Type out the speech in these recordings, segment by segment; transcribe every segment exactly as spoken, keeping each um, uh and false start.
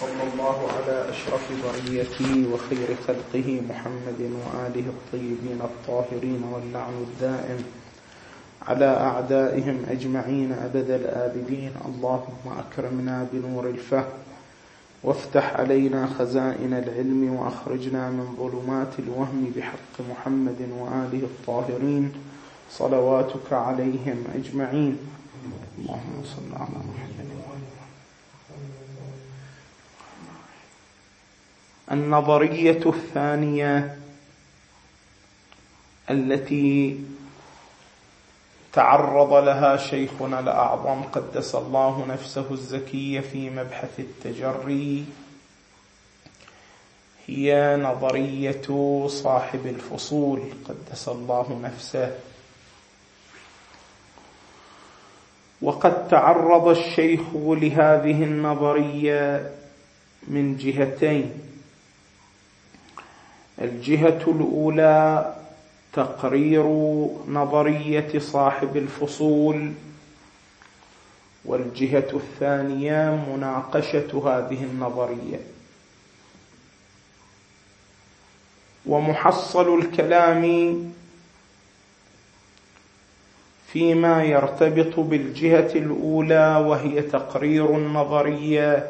صلى الله على أشرف بريته وخير خلقه محمد وآله الطيبين الطاهرين واللعن الدائم على أعدائهم أجمعين أبد الآبدين. اللهم أكرمنا بنور الفهم وافتح علينا خزائن العلم وأخرجنا من ظلمات الوهم بحق محمد وآله الطاهرين صلواتك عليهم أجمعين. اللهم صل على محمد. النظرية الثانية التي تعرض لها شيخنا الأعظم قدس الله نفسه الزكية في مبحث التجري هي نظرية صاحب الفصول قدس الله نفسه. وقد تعرض الشيخ لهذه النظرية من جهتين: الجهة الأولى تقرير نظرية صاحب الفصول، والجهة الثانية مناقشة هذه النظرية. ومحصل الكلام فيما يرتبط بالجهة الأولى وهي تقرير النظرية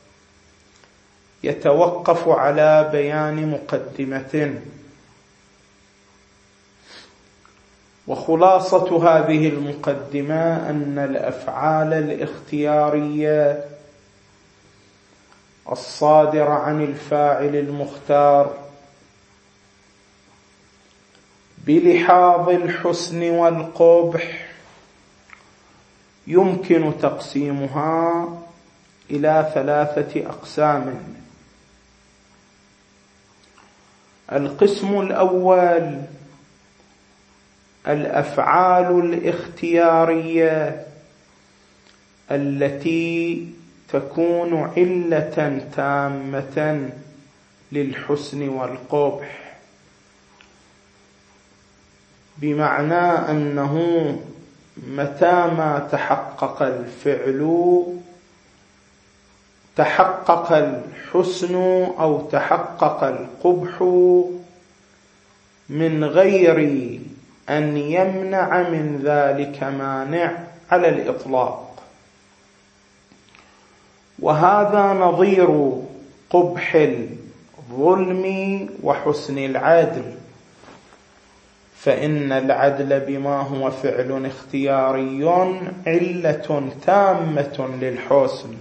يتوقف على بيان مقدمة. وخلاصة هذه المقدمة أن الأفعال الاختيارية الصادرة عن الفاعل المختار بلحاظ الحسن والقبح يمكن تقسيمها إلى ثلاثة أقسام. القسم الأول الأفعال الاختيارية التي تكون علة تامة للحسن والقبح، بمعنى أنه متى ما تحقق الفعل تحقق الحسن أو تحقق القبح من غير أن يمنع من ذلك مانع على الإطلاق. وهذا نظير قبح الظلم وحسن العدل، فإن العدل بما هو فعل اختياري علة تامة للحسن،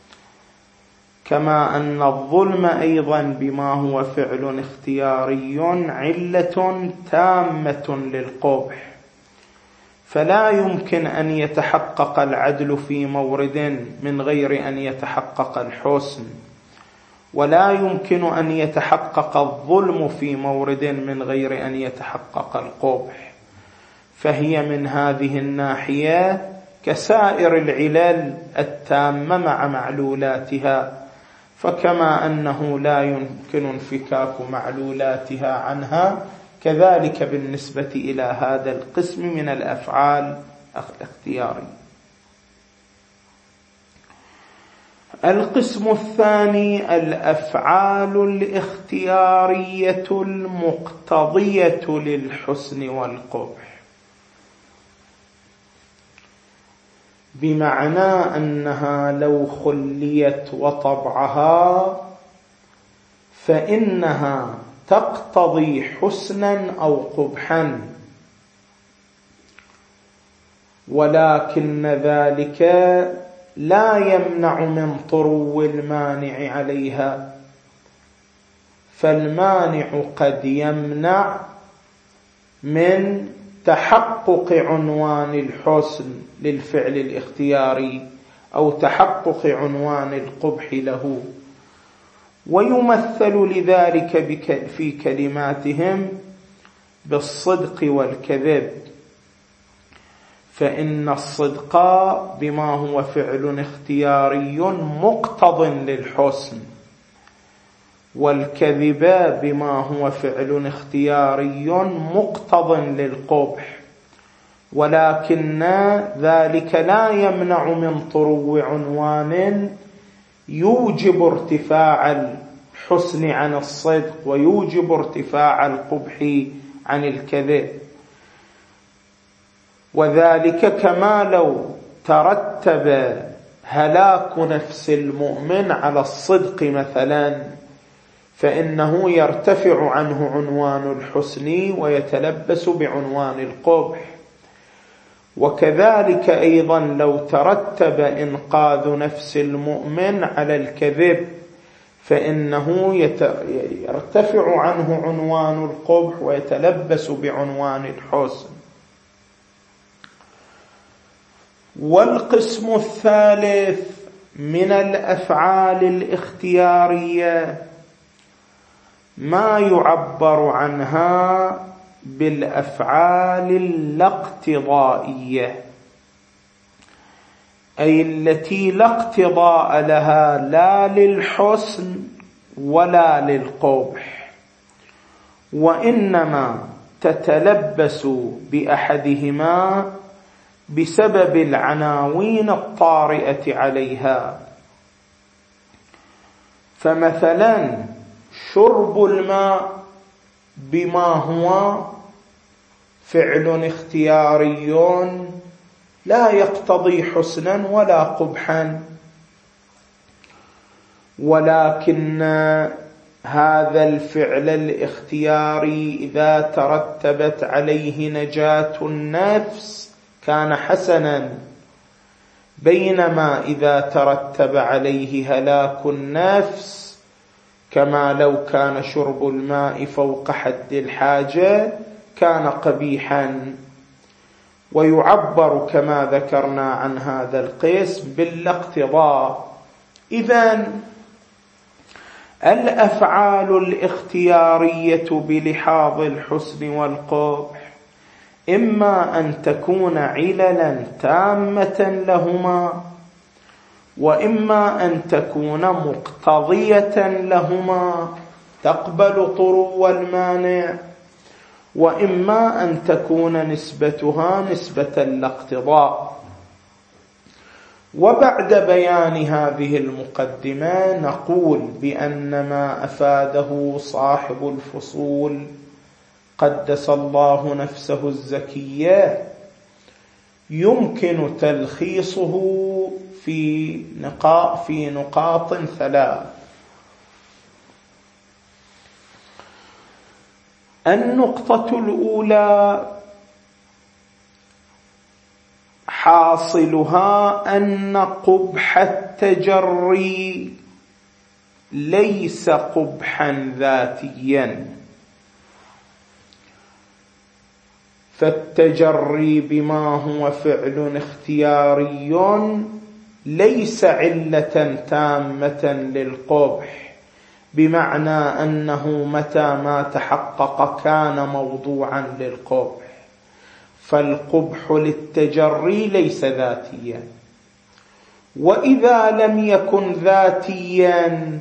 كما أن الظلم أيضا بما هو فعل اختياري علة تامة للقبح. فلا يمكن أن يتحقق العدل في مورد من غير أن يتحقق الحسن، ولا يمكن أن يتحقق الظلم في مورد من غير أن يتحقق القبح. فهي من هذه الناحية كسائر العلل التامة مع معلولاتها، فكما أنه لا يمكن انفكاك معلولاتها عنها، كذلك بالنسبة إلى هذا القسم من الأفعال الاختيارية. القسم الثاني الأفعال الاختيارية المقتضية للحسن والقبح، بمعنى أنها لو خليت وطبعها فإنها تقتضي حسنا أو قبحا، ولكن ذلك لا يمنع من طرو المانع عليها. فالمانع قد يمنع من تحقق عنوان الحسن للفعل الاختياري أو تحقق عنوان القبح له. ويمثل لذلك في كلماتهم بالصدق والكذب، فإن الصدق بما هو فعل اختياري مقتض للحسن، والكذب بما هو فعل اختياري مقتض للقبح، ولكن ذلك لا يمنع من طرو عنوان يوجب ارتفاع الحسن عن الصدق ويوجب ارتفاع القبح عن الكذب. وذلك كما لو ترتب هلاك نفس المؤمن على الصدق مثلا، فإنه يرتفع عنه عنوان الحسن ويتلبس بعنوان القبح. وكذلك أيضا لو ترتب إنقاذ نفس المؤمن على الكذب، فإنه يرتفع عنه عنوان القبح ويتلبس بعنوان الحسن. والقسم الثالث من الأفعال الاختيارية ما يعبر عنها بالأفعال الاقتضائية، أي التي لا اقتضاء لها لا للحسن ولا للقبح، وإنما تتلبس بأحدهما بسبب العناوين الطارئة عليها. فمثلا شرب الماء بما هو فعل اختياري لا يقتضي حسنا ولا قبحا، ولكن هذا الفعل الاختياري إذا ترتبت عليه نجاة النفس كان حسنا، بينما إذا ترتب عليه هلاك النفس كما لو كان شرب الماء فوق حد الحاجة كان قبيحا. ويعبر كما ذكرنا عن هذا القسم بالاقتضاء. إذن الأفعال الاختيارية بلحاظ الحسن والقبح إما أن تكون عللا تامة لهما، وإما أن تكون مقتضية لهما تقبل طرو المانع، وإما أن تكون نسبتها نسبة الاقتضاء. وبعد بيان هذه المقدمة نقول بأن ما أفاده صاحب الفصول قدس الله نفسه الزكية يمكن تلخيصه في نقاط في نقاط ثلاث. النقطة الأولى حاصلها أن قبح التجري ليس قبحا ذاتيا، فالتجري بما هو فعل اختياري ليس علة تامة للقبح، بمعنى أنه متى ما تحقق كان موضوعا للقبح، فالقبح للتجري ليس ذاتيا. وإذا لم يكن ذاتيا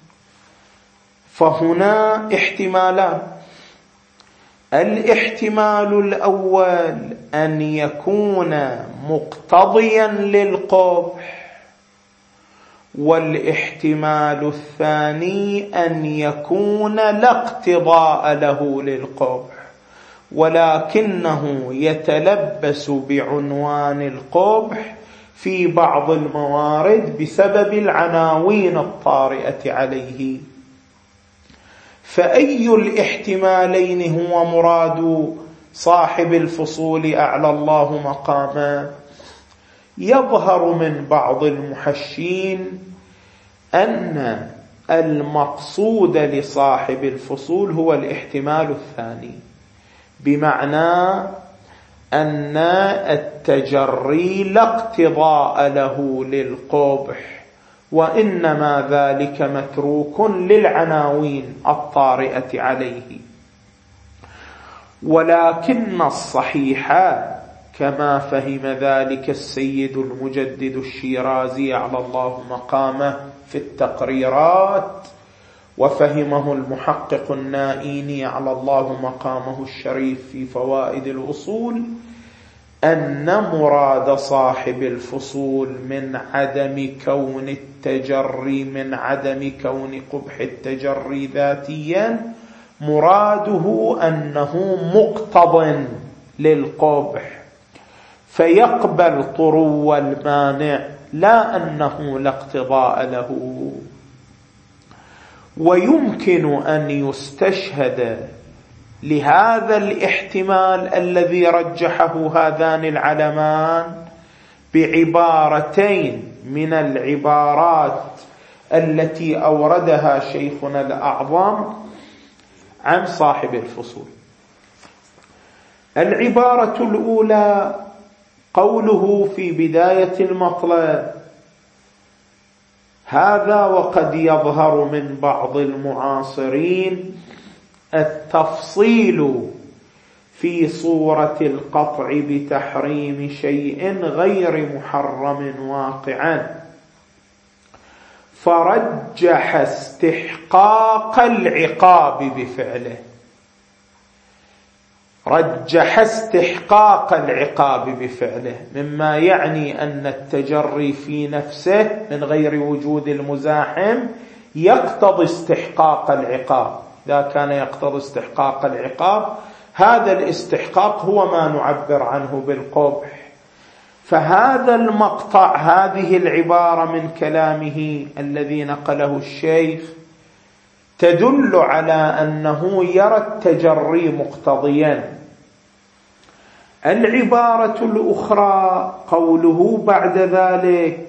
فهنا احتمالان: الاحتمال الأول أن يكون مقتضيا للقبح، والاحتمال الثاني أن يكون لا اقتضاء له للقبح ولكنه يتلبس بعنوان القبح في بعض الموارد بسبب العناوين الطارئة عليه. فأي الاحتمالين هو مراد صاحب الفصول أعلى الله مقاما؟ يظهر من بعض المحشين أن المقصود لصاحب الفصول هو الاحتمال الثاني، بمعنى أن التجري لا اقتضاء له للقبح، وإنما ذلك متروك للعناوين الطارئة عليه. ولكن الصحيح كما فهم ذلك السيد المجدد الشيرازي على الله مقامه في التقريرات، وفهمه المحقق النائيني على الله مقامه الشريف في فوائد الأصول، أن مراد صاحب الفصول من عدم كون التجري من عدم كون قبح التجري ذاتيا مراده أنه مقتض للقبح فيقبل طرو المانع لا أنه لا اقتضاء له. ويمكن أن يستشهد لهذا الاحتمال الذي رجحه هذان العلمان بعبارتين من العبارات التي أوردها شيخنا الأعظم عن صاحب الفصول. العبارة الأولى قوله في بداية المطلب: هذا وقد يظهر من بعض المعاصرين التفصيل في صورة القطع بتحريم شيء غير محرم واقعا، فرجح استحقاق العقاب بفعله رجح استحقاق العقاب بفعله مما يعني أن التجري في نفسه من غير وجود المزاحم يقتضي استحقاق العقاب. إذا كان يقتضي استحقاق العقاب هذا الاستحقاق هو ما نعبر عنه بالقبح. فهذا المقطع هذه العبارة من كلامه الذي نقله الشيخ تدل على أنه يرى التجري مقتضيا. العبارة الأخرى قوله بعد ذلك: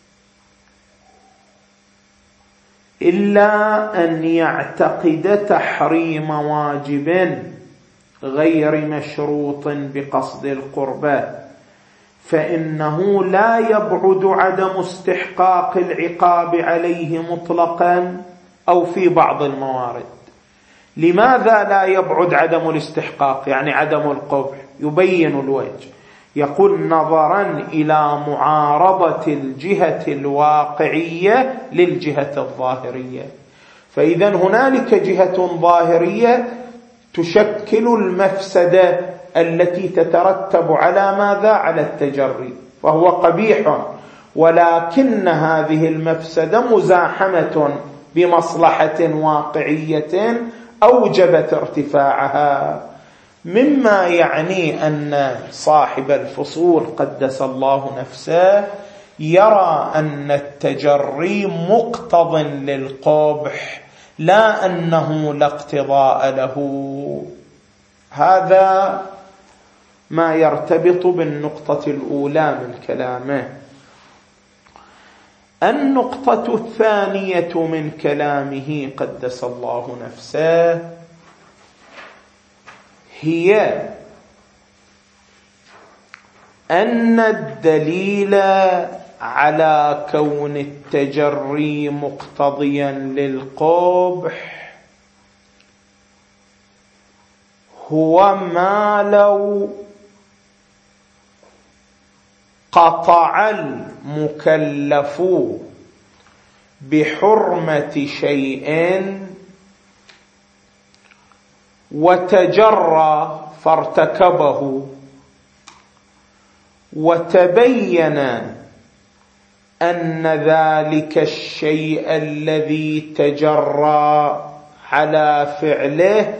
إلا أن يعتقد تحريم واجب غير مشروط بقصد القربى فإنه لا يبعد عدم استحقاق العقاب عليه مطلقا أو في بعض الموارد. لماذا لا يبعد عدم الاستحقاق يعني عدم القبح؟ يبين الوجه، يقول: نظرا إلى معارضة الجهة الواقعية للجهة الظاهرية. فإذا هنالك جهة ظاهرية تشكل المفسدة التي تترتب على ماذا؟ على التجري، وهو قبيح، ولكن هذه المفسدة مزاحمة بمصلحة واقعية أوجبت ارتفاعها، مما يعني أن صاحب الفصول قدس الله نفسه يرى أن التجري مقتض للقبح لا أنه لا اقتضاء له. هذا ما يرتبط بالنقطة الأولى من كلامه. النقطة الثانية من كلامه قدس الله نفسه هي أن الدليل على كون التجري مقتضيا للقبح هو ما لو قطع المكلف بحرمة شيء وتجرى فارتكبه وتبين أن ذلك الشيء الذي تجرى على فعله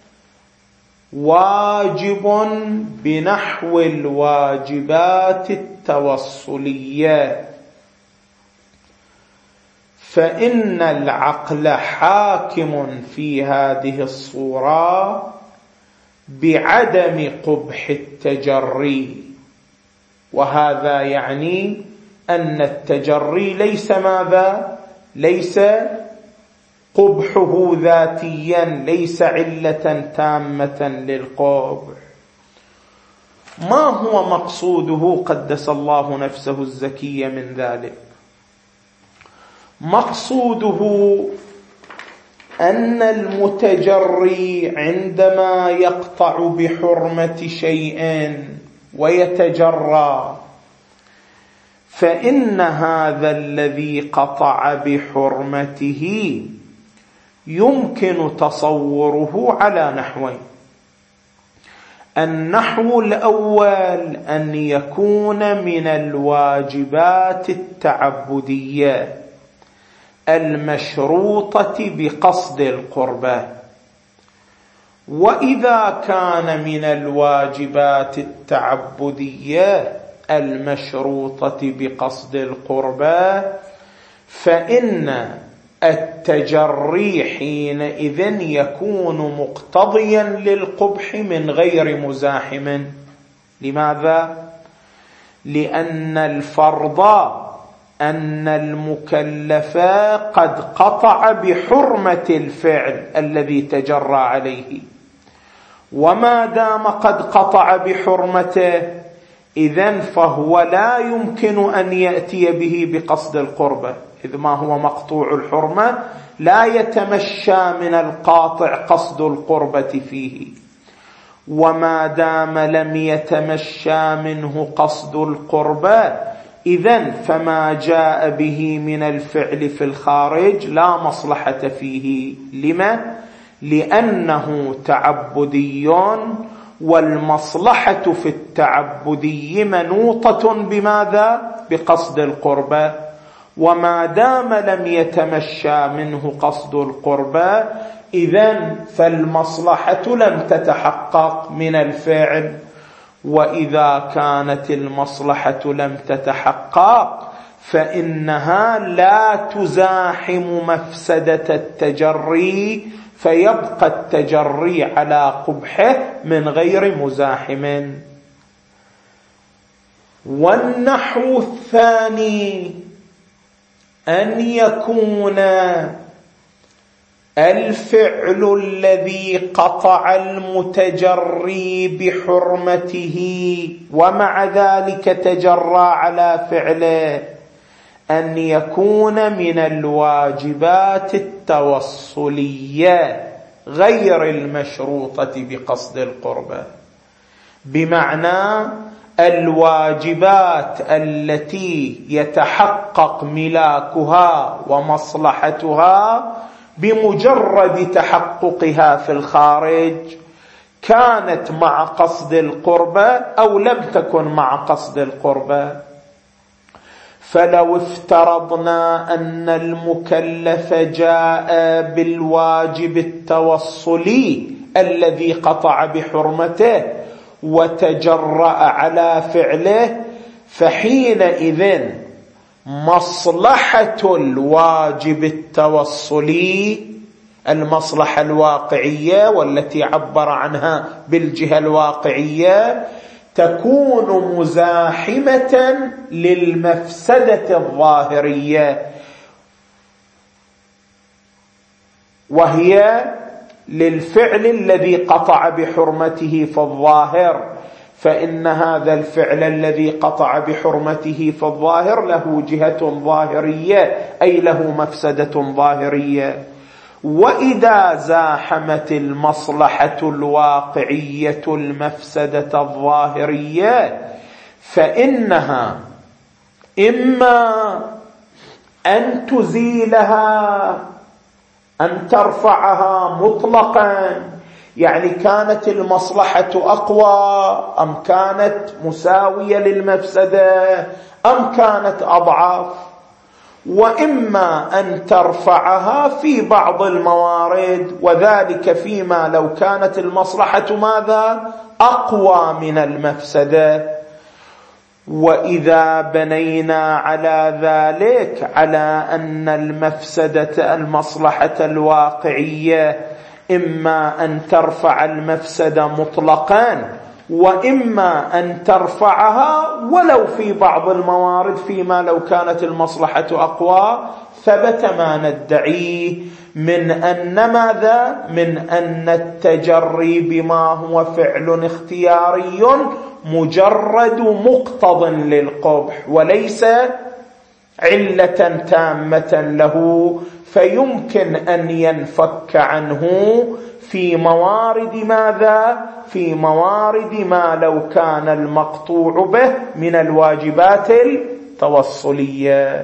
واجب بنحو الواجبات التوصلية، فإن العقل حاكم في هذه الصورة بعدم قبح التجري. وهذا يعني أن التجري ليس ماذا؟ ليس قبحه ذاتيا، ليس علة تامة للقبح. ما هو مقصوده قدس الله نفسه الزكية من ذلك؟ مقصوده أن المتجري عندما يقطع بحرمة شيء ويتجرى فإن هذا الذي قطع بحرمته يمكن تصوره على نحوين: النحو الأول أن يكون من الواجبات التعبدية المشروطة بقصد القربة. وإذا كان من الواجبات التعبدية المشروطة بقصد القربة فإن التجري حينئذ يكون مقتضيا للقبح من غير مزاحم. لماذا؟ لأن الفرض أن المكلف قد قطع بحرمة الفعل الذي تجرى عليه، وما دام قد قطع بحرمته إذن فهو لا يمكن أن يأتي به بقصد القربة، إذ ما هو مقطوع الحرمة لا يتمشى من القاطع قصد القربة فيه، وما دام لم يتمشى منه قصد القربة إذن فما جاء به من الفعل في الخارج لا مصلحة فيه. لما؟ لأنه تعبدي، والمصلحة في التعبدي منوطة بماذا؟ بقصد القربة، وما دام لم يتمشى منه قصد القربة إذن فالمصلحة لم تتحقق من الفعل. وإذا كانت المصلحة لم تتحقق فإنها لا تزاحم مفسدة التجري، فيبقى التجري على قبحه من غير مزاحم. والنحو الثاني أن يكون الفعل الذي قطع المتجري بحرمته ومع ذلك تجرى على فعله أن يكون من الواجبات التوصلية غير المشروطة بقصد القربة، بمعنى الواجبات التي يتحقق ملاكها ومصلحتها بمجرد تحققها في الخارج، كانت مع قصد القربة أو لم تكن مع قصد القربة. فلو افترضنا أن المكلف جاء بالواجب التوصلي الذي قطع بحرمته وتجرأ على فعله، فحينئذ مصلحة الواجب التوصلي، المصلحة الواقعية والتي عبر عنها بالجهة الواقعية، تكون مزاحمة للمفسدة الظاهرية، وهي للفعل الذي قطع بحرمته في الظاهر، فإن هذا الفعل الذي قطع بحرمته في الظاهر له جهة ظاهرية، أي له مفسدة ظاهرية. وإذا زاحمت المصلحة الواقعية المفسدة الظاهرية فإنها إما أن تزيلها، أن ترفعها مطلقا، يعني كانت المصلحة أقوى أم كانت مساوية للمفسدة أم كانت أضعف، وإما أن ترفعها في بعض الموارد، وذلك فيما لو كانت المصلحة ماذا؟ أقوى من المفسدة. وإذا بنينا على ذلك على أن المفسدة المصلحة الواقعية إما أن ترفع المفسدة مطلقا وإما أن ترفعها ولو في بعض الموارد فيما لو كانت المصلحة أقوى، ثبت ما ندعيه من أن ماذا؟ من أن التجري بما هو فعل اختياري مجرد مقتض للقبح وليس علة تامة له، فيمكن أن ينفك عنه في موارد ماذا؟ في موارد ما لو كان المقطوع به من الواجبات التوصلية.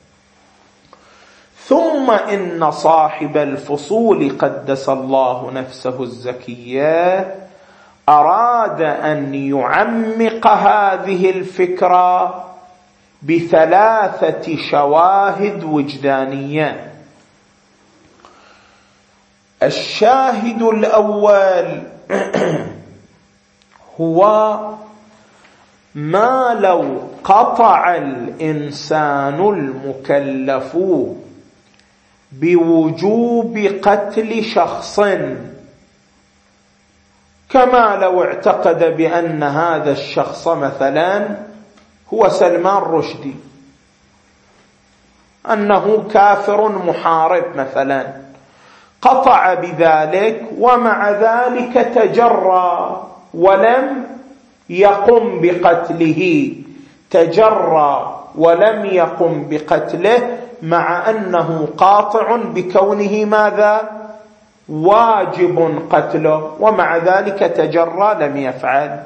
ثم إن صاحب الفصول قدس الله نفسه الزكية أراد أن يعمق هذه الفكرة بثلاثة شواهد وجدانية. الشاهد الأول هو ما لو قطع الإنسان المكلف بوجوب قتل شخص، كما لو اعتقد بأن هذا الشخص مثلا هو سلمان رشدي، أنه كافر محارب مثلا، قطع بذلك ومع ذلك تجرى ولم يقم بقتله، تجرى ولم يقم بقتله مع أنه قاطع بكونه ماذا؟ واجب قتله، ومع ذلك تجرى لم يفعل.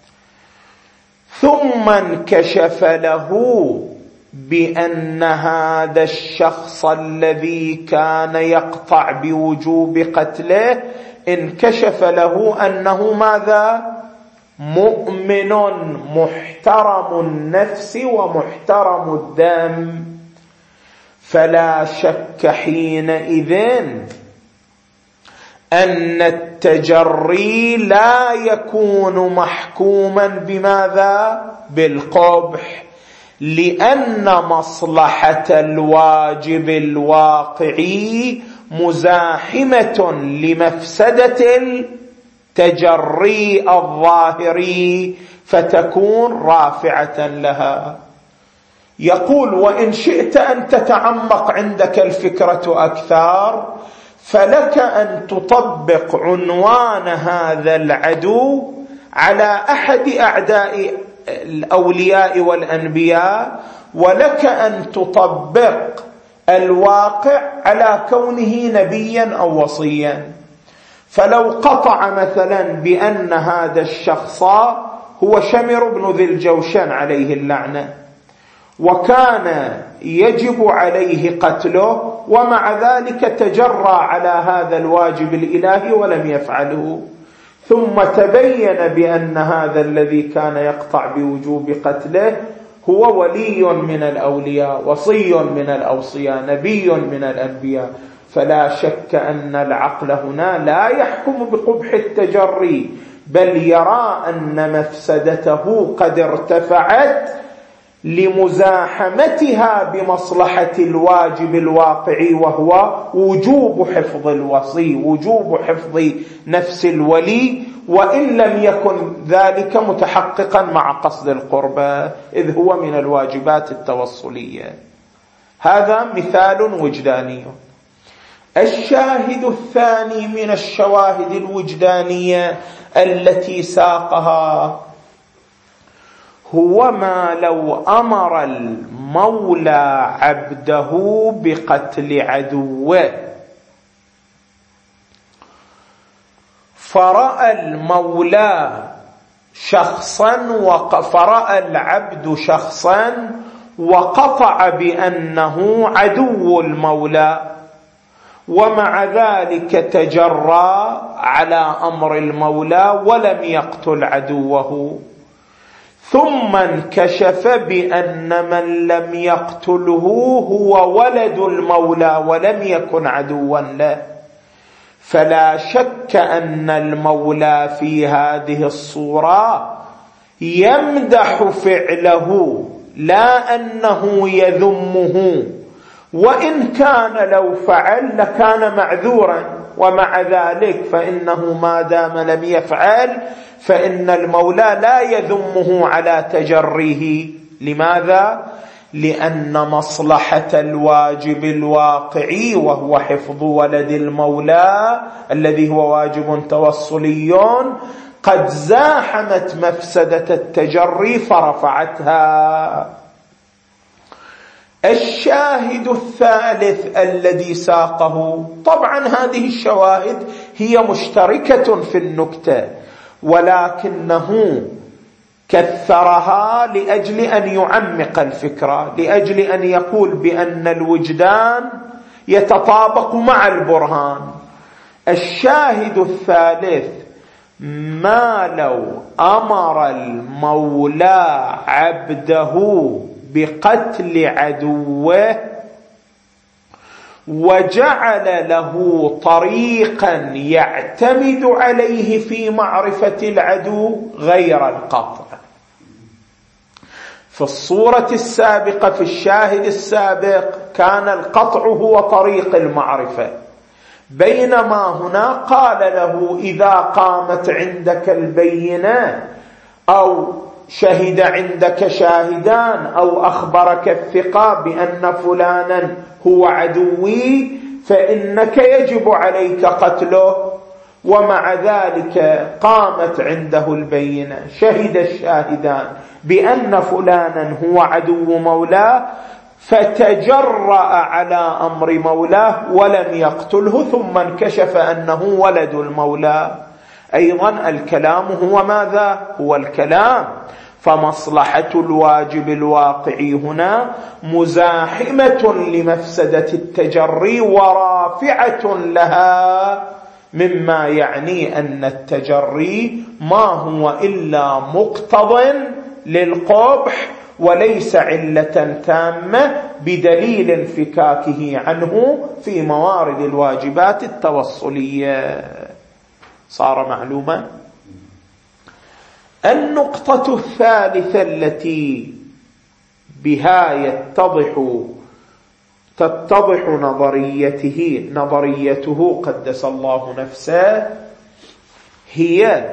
ثم انكشف له بأن هذا الشخص الذي كان يقطع بوجوب قتله انكشف له أنه ماذا؟ مؤمن محترم النفس ومحترم الدم، فلا شك حينئذ أن التجري لا يكون محكوما بماذا؟ بالقبح، لأن مصلحة الواجب الواقعي مزاحمة لمفسدة التجري الظاهري، فتكون رافعة لها. يقول: وإن شئت أن تتعمق عندك الفكرة أكثر، فلك أن تطبق عنوان هذا العدو على أحد أعداء الأولياء والأنبياء، ولك أن تطبق الواقع على كونه نبيا أو وصيا. فلو قطع مثلا بأن هذا الشخص هو شمر بن ذي الجوشن عليه اللعنة، وكان يجب عليه قتله، ومع ذلك تجرى على هذا الواجب الإلهي ولم يفعله، ثم تبين بأن هذا الذي كان يقطع بوجوب قتله هو ولي من الأولياء، وصي من الأوصياء، نبي من الأنبياء، فلا شك أن العقل هنا لا يحكم بقبح التجري، بل يرى أن مفسدته قد ارتفعت لمزاحمتها بمصلحة الواجب الواقعي، وهو وجوب حفظ الوصي، وجوب حفظ نفس الولي، وإن لم يكن ذلك متحققا مع قصد القربة، إذ هو من الواجبات التوصلية. هذا مثال وجداني. الشاهد الثاني من الشواهد الوجدانية التي ساقها هو ما لو أمر المولى عبده بقتل عدوه، فرأى المولى شخصا فرأى العبد شخصا وقطع بأنه عدو المولى، ومع ذلك تجرى على أمر المولى ولم يقتل عدوه، ثم انكشف بأن من لم يقتله هو ولد المولى ولم يكن عدوا له، فلا شك أن المولى في هذه الصورة يمدح فعله لا أنه يذمه، وإن كان لو فعل لكان معذورا، ومع ذلك فإنه ما دام لم يفعل فإن المولى لا يذمه على تجريه. لماذا؟ لأن مصلحة الواجب الواقعي وهو حفظ ولد المولى الذي هو واجب توصلي قد زاحمت مفسدة التجري فرفعتها. الشاهد الثالث الذي ساقه، طبعا هذه الشواهد هي مشتركة في النكتة، ولكنه كثرها لأجل أن يعمق الفكرة، لأجل أن يقول بأن الوجدان يتطابق مع البرهان. الشاهد الثالث ما لو أمر المولى عبده بقتل عدوه وجعل له طريقا يعتمد عليه في معرفة العدو غير القطع. في الصورة السابقة في الشاهد السابق كان القطع هو طريق المعرفة، بينما هنا قال له إذا قامت عندك البينة أو شهد عندك شاهدان أو أخبرك الثقة بأن فلانا هو عدوي فإنك يجب عليك قتله، ومع ذلك قامت عنده البينة شهد الشاهدان بأن فلانا هو عدو مولاه فتجرأ على أمر مولاه ولم يقتله، ثم انكشف أنه ولد المولى. أيضا الكلام هو ماذا؟ هو الكلام. فمصلحة الواجب الواقعي هنا مزاحمة لمفسدة التجري ورافعة لها، مما يعني أن التجري ما هو إلا مقتض للقبح وليس علة تامة بدليل انفكاكه عنه في موارد الواجبات التوصلية. صار معلوما؟ النقطة الثالثة التي بها يتضح تتضح نظريته نظريته قدس الله نفسه هي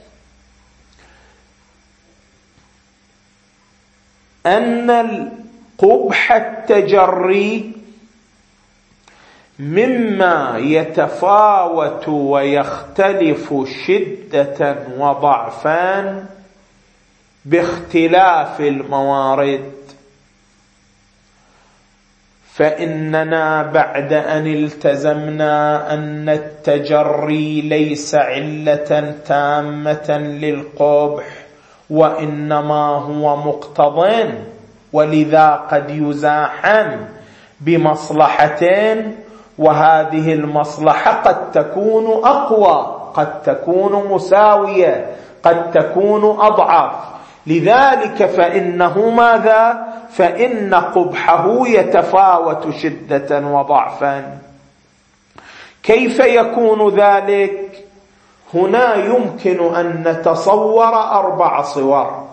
أن القبح التجري مما يتفاوت ويختلف شدة وضعفا باختلاف الموارد. فإننا بعد أن التزمنا أن التجري ليس علة تامة للقبح وإنما هو مقتض، ولذا قد يزاحم بمصلحتين، وهذه المصلحة قد تكون أقوى قد تكون مساوية قد تكون أضعف، لذلك فإنه ماذا؟ فإن قبحه يتفاوت شدة وضعفا. كيف يكون ذلك؟ هنا يمكن أن نتصور أربع صور.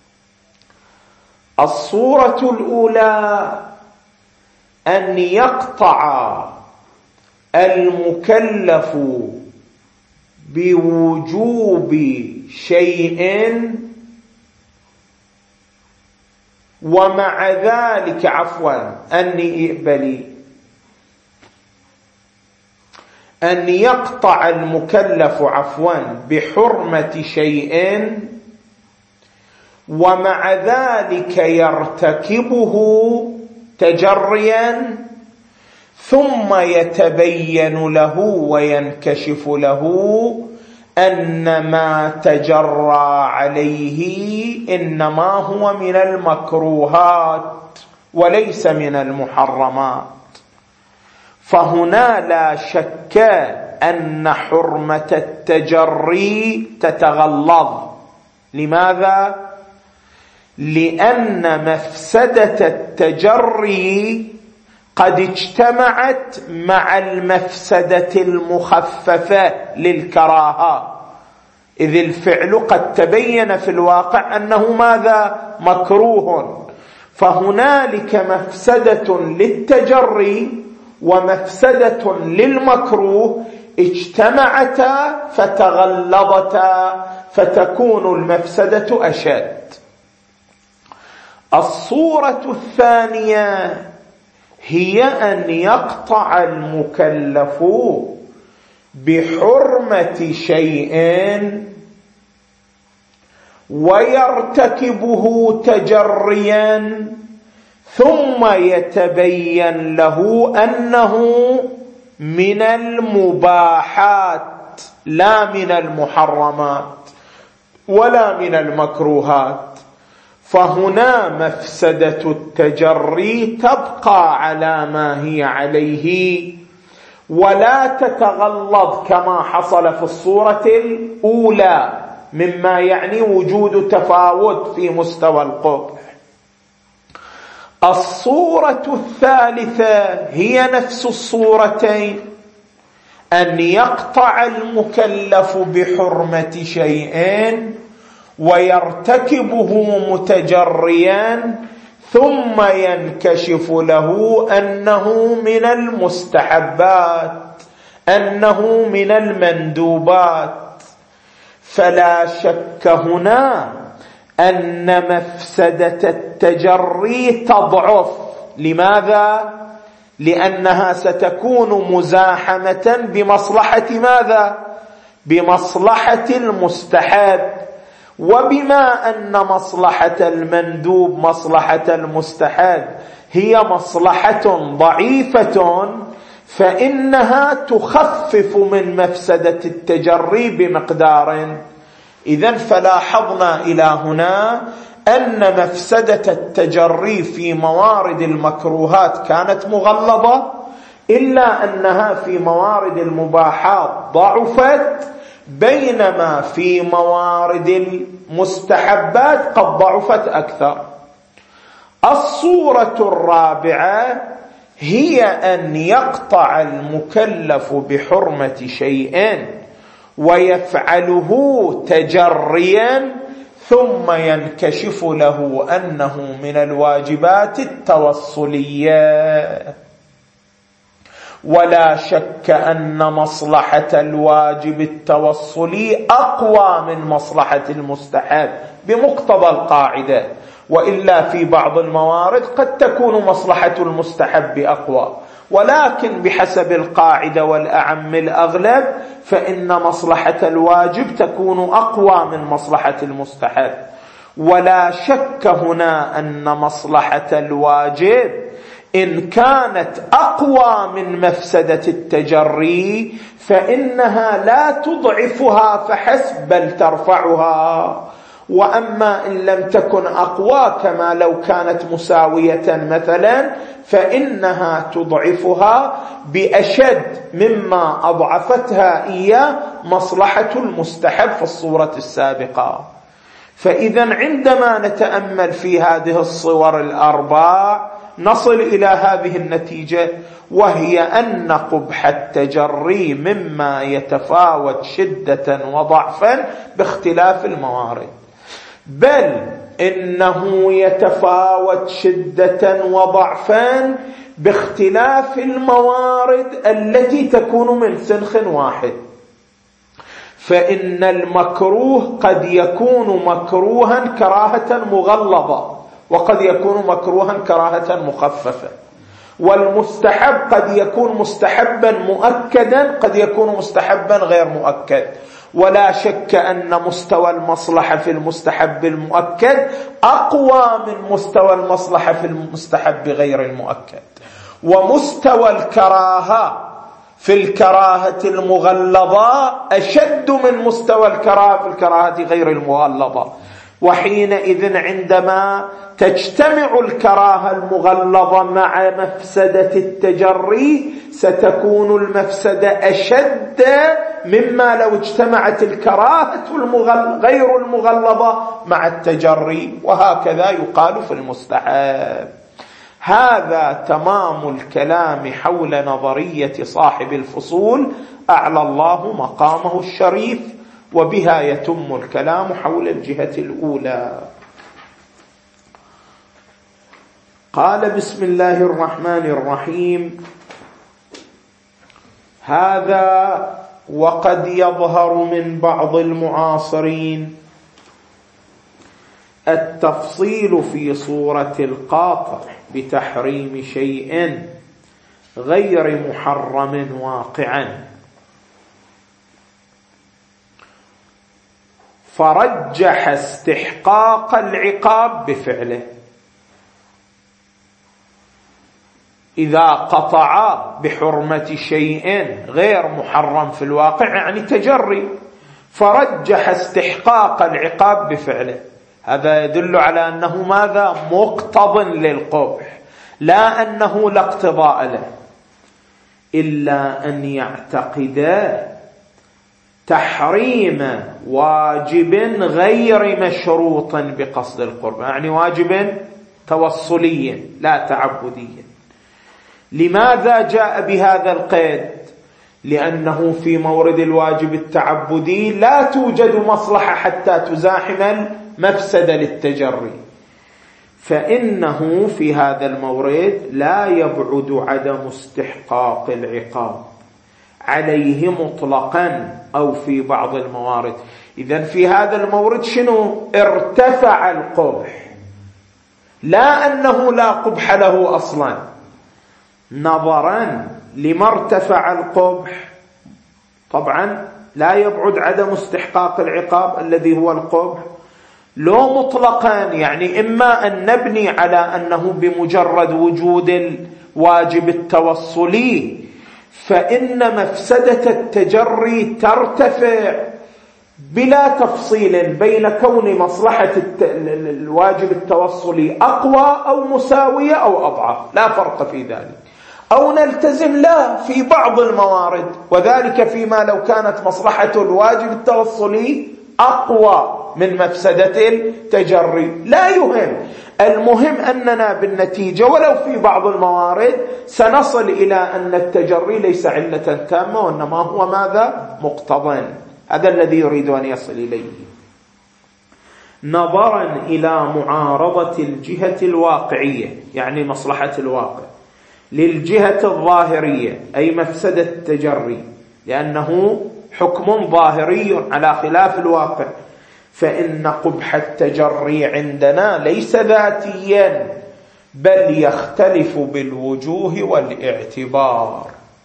الصورة الأولى أن يقطع المكلف بوجوب شيء ومع ذلك عفوا أني إقبلي أن يقطع المكلف عفوا بحرمة شيء ومع ذلك يرتكبه تجريا، ثم يتبين له وينكشف له أن ما تجرى عليه إنما هو من المكروهات وليس من المحرمات. فهنا لا شك أن حرمة التجري تتغلظ. لماذا؟ لأن مفسدة التجري قد اجتمعت مع المفسدة المخففة للكراهة، إذ الفعل قد تبين في الواقع أنه ماذا؟ مكروه. فهنالك مفسدة للتجري ومفسدة للمكروه اجتمعتا فتغلظتا فتكون المفسدة أشد. الصورة الثانية هي أن يقطع المكلف بحرمة شيء ويرتكبه تجريا، ثم يتبين له أنه من المباحات لا من المحرمات ولا من المكروهات. فهنا مفسدة التجري تبقى على ما هي عليه، ولا تتغلظ كما حصل في الصورة الأولى، مما يعني وجود تفاوت في مستوى القبح. الصورة الثالثة هي نفس الصورتين، أن يقطع المكلف بحرمة شيء ويرتكبه متجريا ثم ينكشف له أنه من المستحبات، أنه من المندوبات. فلا شك هنا أن مفسدة التجري تضعف. لماذا؟ لأنها ستكون مزاحمة بمصلحة ماذا؟ بمصلحة المستحب. وبما أن مصلحة المندوب مصلحة المستحب هي مصلحة ضعيفة، فإنها تخفف من مفسدة التجري بمقدار. إذن فلاحظنا إلى هنا أن مفسدة التجري في موارد المكروهات كانت مغلظة، إلا أنها في موارد المباحات ضعفت، بينما في موارد المستحبات قد ضعفت أكثر. الصورة الرابعة هي أن يقطع المكلف بحرمة شيء ويفعله تجريا ثم ينكشف له أنه من الواجبات التوصلية. ولا شك أن مصلحة الواجب التوصلي أقوى من مصلحة المستحب بمقتضى القاعدة، وإلا في بعض الموارد قد تكون مصلحة المستحب أقوى، ولكن بحسب القاعدة والأعم الأغلب فإن مصلحة الواجب تكون أقوى من مصلحة المستحب. ولا شك هنا أن مصلحة الواجب إن كانت أقوى من مفسدة التجري فإنها لا تضعفها فحسب بل ترفعها. وأما إن لم تكن أقوى كما لو كانت مساوية مثلا فإنها تضعفها بأشد مما أضعفتها إياه مصلحة المستحب في الصورة السابقة. فإذا عندما نتأمل في هذه الصور الأربع نصل إلى هذه النتيجة، وهي أن قبح التجري مما يتفاوت شدة وضعفا باختلاف الموارد، بل إنه يتفاوت شدة وضعفا باختلاف الموارد التي تكون من سنخ واحد. فإن المكروه قد يكون مكروها كراهة مغلظة، وقد يكون مكروها كراهة مخففة، والمستحب قد يكون مستحبا مؤكدا، قد يكون مستحبا غير مؤكد. ولا شك أن مستوى المصلحة في المستحب المؤكد أقوى من مستوى المصلحة في المستحب غير المؤكد، ومستوى الكراهة في الكراهة المغلظة أشد من مستوى الكراهة في الكراهة غير المغلظة. وحينئذ عندما تجتمع الكراهة المغلظة مع مفسدة التجري ستكون المفسدة أشد مما لو اجتمعت الكراهة المغل... غير المغلظة مع التجري، وهكذا يقال في المستحب. هذا تمام الكلام حول نظرية صاحب الفصول، أعلى الله مقامه الشريف، وبها يتم الكلام حول الجهة الأولى. قال بسم الله الرحمن الرحيم: هذا وقد يظهر من بعض المعاصرين التفصيل في صورة القاطع بتحريم شيء غير محرم واقعا، فرجح استحقاق العقاب بفعله. إذا قطع بحرمة شيء غير محرم في الواقع يعني تجري، فرجح استحقاق العقاب بفعله، هذا يدل على أنه ماذا؟ مقتض للقبح، لا أنه لا اقتضاء له. إلا أن يعتقد تحريم واجب غير مشروط بقصد القرب، يعني واجب توصلي لا تعبدي. لماذا جاء بهذا القيد؟ لأنه في مورد الواجب التعبدي لا توجد مصلحة حتى تزاحم المفسدة للتجري، فإنه في هذا المورد لا يبعد عدم استحقاق العقاب عليه مطلقا أو في بعض الموارد. إذن في هذا المورد شنو؟ ارتفع القبح، لا أنه لا قبح له أصلا، نظرا لما ارتفع القبح طبعا لا يبعد عدم استحقاق العقاب الذي هو القبح لو مطلقا، يعني إما أن نبني على أنه بمجرد وجود الواجب التوصلي فإن مفسدة التجري ترتفع بلا تفصيل بين كون مصلحة الواجب التوصلي أقوى أو مساوية أو أضعف، لا فرق في ذلك، أو نلتزم لا في بعض الموارد، وذلك فيما لو كانت مصلحة الواجب التوصلي أقوى من مفسدة التجري لا يهم، المهم أننا بالنتيجة ولو في بعض الموارد سنصل إلى أن التجري ليس علة تامة وإنما هو ماذا؟ مقتضى. هذا الذي يريد أن يصل إليه. نظرا إلى معارضة الجهة الواقعية، يعني مصلحة الواقع، للجهة الظاهرية أي مفسدة التجري، لأنه حكم ظاهري على خلاف الواقع، فإن قبح التجري عندنا ليس ذاتيا بل يختلف بالوجوه والاعتبار.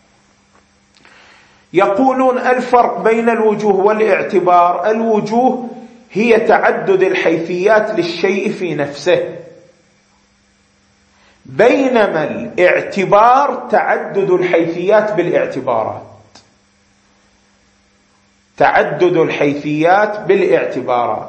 يقولون الفرق بين الوجوه والاعتبار، الوجوه هي تعدد الحيثيات للشيء في نفسه، بينما الاعتبار تعدد الحيثيات بالاعتبارات، تعدد الحيثيات بالاعتبارات.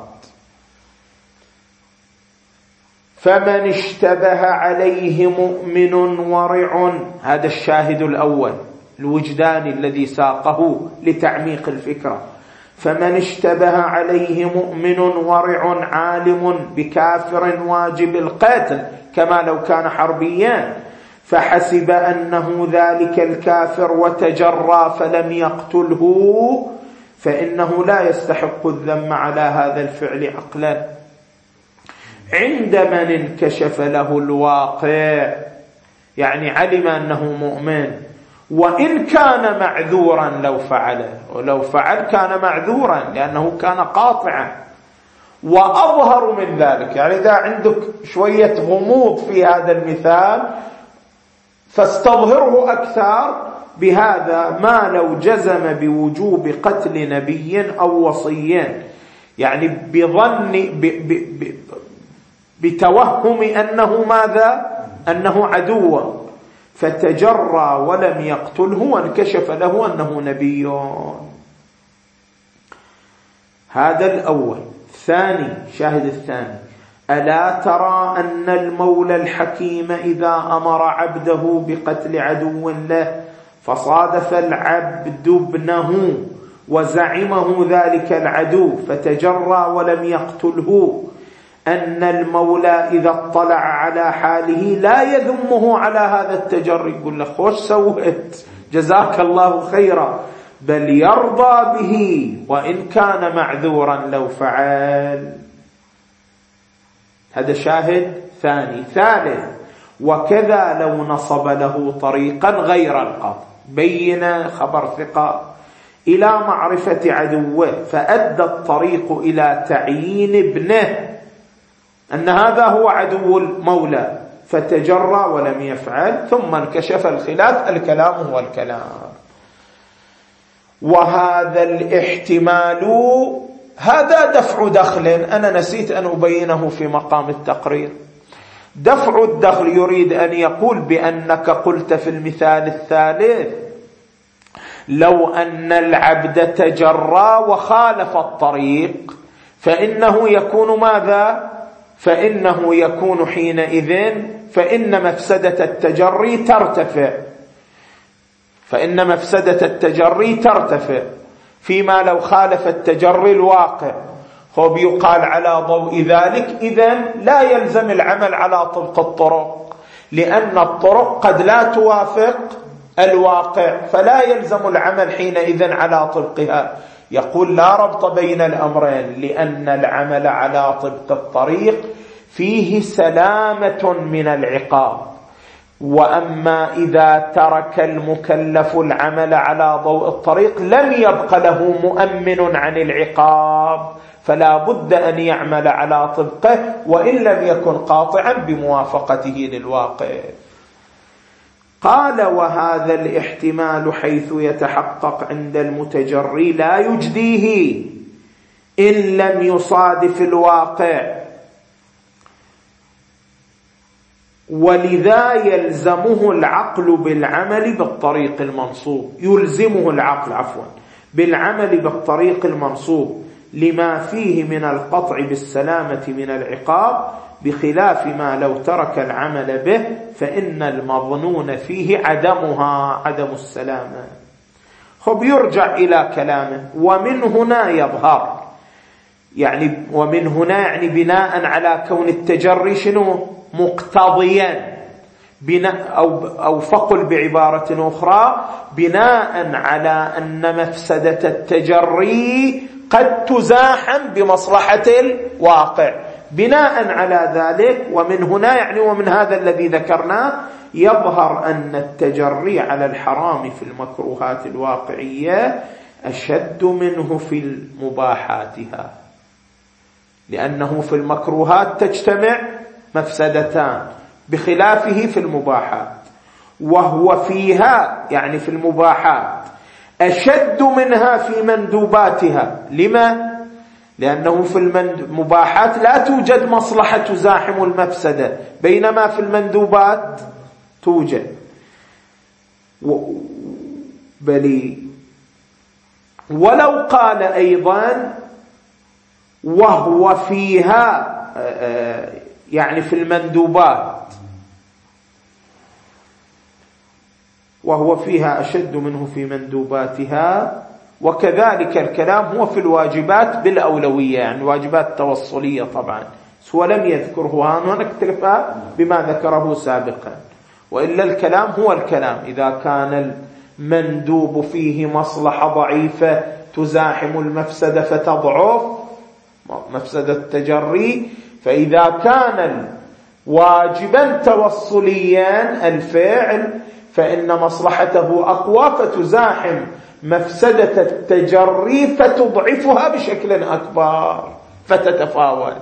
فمن اشتبه عليه مؤمن ورع، هذا الشاهد الأول الوجداني الذي ساقه لتعميق الفكرة، فمن اشتبه عليه مؤمن ورع عالم بكافر واجب القتل كما لو كان حربيا، فحسب أنه ذلك الكافر وتجرى فلم يقتله، فإنه لا يستحق الذم على هذا الفعل عقلا. عند من انكشف له الواقع، يعني علم أنه مؤمن وإن كان معذورا لو فعله، ولو فعل كان معذورا لأنه كان قاطعا. وأظهر من ذلك، يعني إذا عندك شوية غموض في هذا المثال فاستظهره أكثر بهذا، ما لو جزم بوجوب قتل نبي أو وصي، يعني بظن ب ب ب بتوهم أنه ماذا؟ أنه عدو، فتجرى ولم يقتله وانكشف له أنه نبي. هذا الأول. ثاني، شاهد الثاني: ألا ترى أن المولى الحكيم إذا أمر عبده بقتل عدو له فصادف العبد ابنه وزعمه ذلك العدو فتجرى ولم يقتله، أن المولى إذا اطلع على حاله لا يذمه على هذا التجري، يقول له خوش سويت جزاك الله خيرا، بل يرضى به وإن كان معذورا لو فعل. هذا شاهد ثاني. ثالث: وكذا لو نصب له طريقا غير القتل، بين خبر ثقة إلى معرفة عدوه فأدى الطريق إلى تعيين ابنه أن هذا هو عدو المولى فتجرى ولم يفعل، ثم انكشف الخلاف، الكلام هو الكلام. وهذا الاحتمال هذا دفع دخل، أنا نسيت أن أبينه في مقام التقرير. دفع الدخل يريد أن يقول بأنك قلت في المثال الثالث لو أن العبد تجرى وخالف الطريق فإنه يكون ماذا؟ فإنه يكون حينئذ فإن مفسدة التجري ترتفع، فإن مفسدة التجري ترتفع، فيما لو خالف التجري الواقع. هو بيقال على ضوء ذلك إذن لا يلزم العمل على طبق الطرق، لأن الطرق قد لا توافق الواقع، فلا يلزم العمل حينئذ على طبقها. يقول لا ربط بين الأمرين، لأن العمل على طبق الطريق فيه سلامة من العقاب. وأما إذا ترك المكلف العمل على ضوء الطريق لم يبق له مؤمن عن العقاب، فلا بد أن يعمل على طبقه وإن لم يكن قاطعا بموافقته للواقع. قال وهذا الاحتمال حيث يتحقق عند المتجري لا يجديه إن لم يصادف الواقع، ولذا يلزمه العقل بالعمل بالطريق المنصوب، يلزمه العقل عفوا بالعمل بالطريق المنصوب لما فيه من القطع بالسلامة من العقاب، بخلاف ما لو ترك العمل به فإن المظنون فيه عدمها، عدم السلامة. خب يرجع إلى كلامه ومن هنا يظهر، يعني ومن هنا يعني بناء على كون التجري شنو مقتضيا، بناء أو, أو فقل بعبارة أخرى بناء على أن مفسدة التجري قد تزاحم بمصلحة الواقع. بناء على ذلك ومن هنا يعني ومن هذا الذي ذكرناه يظهر أن التجري على الحرام في المكروهات الواقعية أشد منه في المباحاتها، لأنه في المكروهات تجتمع مفسدتان بخلافه في المباحات، وهو فيها يعني في المباحات أشد منها في مندوباتها. لما؟ لأنه في المباحات لا توجد مصلحة تزاحم المفسدة، بينما في المندوبات توجد. بل ولو قال أيضا وهو فيها يعني في المندوبات وهو فيها أشد منه في مندوباتها، وكذلك الكلام هو في الواجبات بالأولوية، يعني الواجبات توصلية طبعا، هو لم يذكره هنا نكتفى بما ذكره سابقا، وإلا الكلام هو الكلام. إذا كان المندوب فيه مصلحة ضعيفة تزاحم المفسدة فتضعف مفسدة التجري، فإذا كان واجبا توصليا الفعل فإن مصلحته أقوى فتزاحم مفسدة التجري فتضعفها بشكل أكبر فتتفاوت.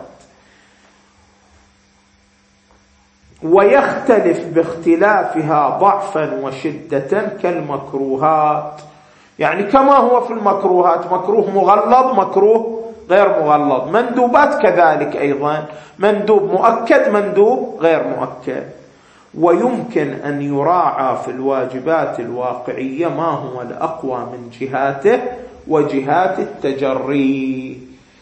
ويختلف باختلافها ضعفا وشدة كالمكروهات، يعني كما هو في المكروهات مكروه مغلظ مكروه غير مغلظ، مندوبات كذلك أيضا، مندوب مؤكد مندوب غير مؤكد. ويمكن أن يراعى في الواجبات الواقعية ما هو الأقوى من جهاته وجهات التجري.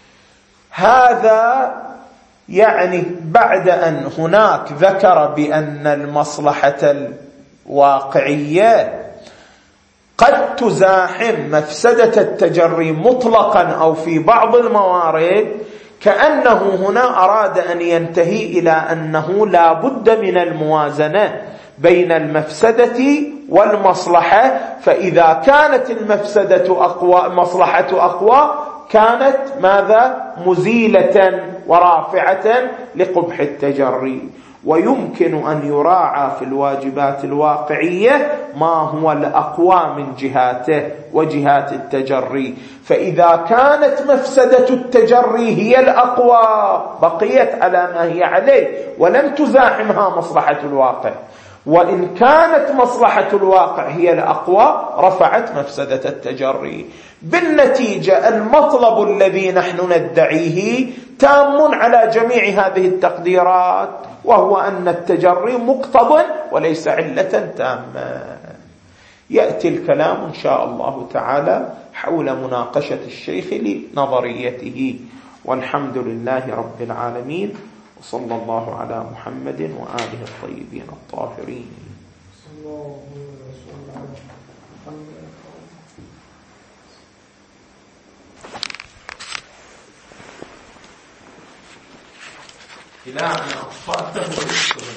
هذا يعني بعد أن هناك ذكر بأن المصلحة الواقعية قد تزاحم مفسدة التجري مطلقا أو في بعض الموارد، كأنه هنا أراد أن ينتهي إلى أنه لا بد من الموازنة بين المفسدة والمصلحة، فإذا كانت المفسدة أقوى المصلحة أقوى كانت ماذا مزيلة ورافعة لقبح التجري. ويمكن أن يراعى في الواجبات الواقعية ما هو الأقوى من جهاته وجهات التجري، فإذا كانت مفسدة التجري هي الأقوى بقيت على ما هي عليه ولم تزاحمها مصلحة الواقع، وإن كانت مصلحة الواقع هي الأقوى رفعت مفسدة التجري. بالنتيجة المطلب الذي نحن ندعيه تام على جميع هذه التقديرات، وهو أن التجري مقتضى وليس علة تامة. يأتي الكلام إن شاء الله تعالى حول مناقشة الشيخ لنظريته، والحمد لله رب العالمين، وصلى الله على محمد وآله الطيبين الطاهرين. إلى أن أطفأته ويسكن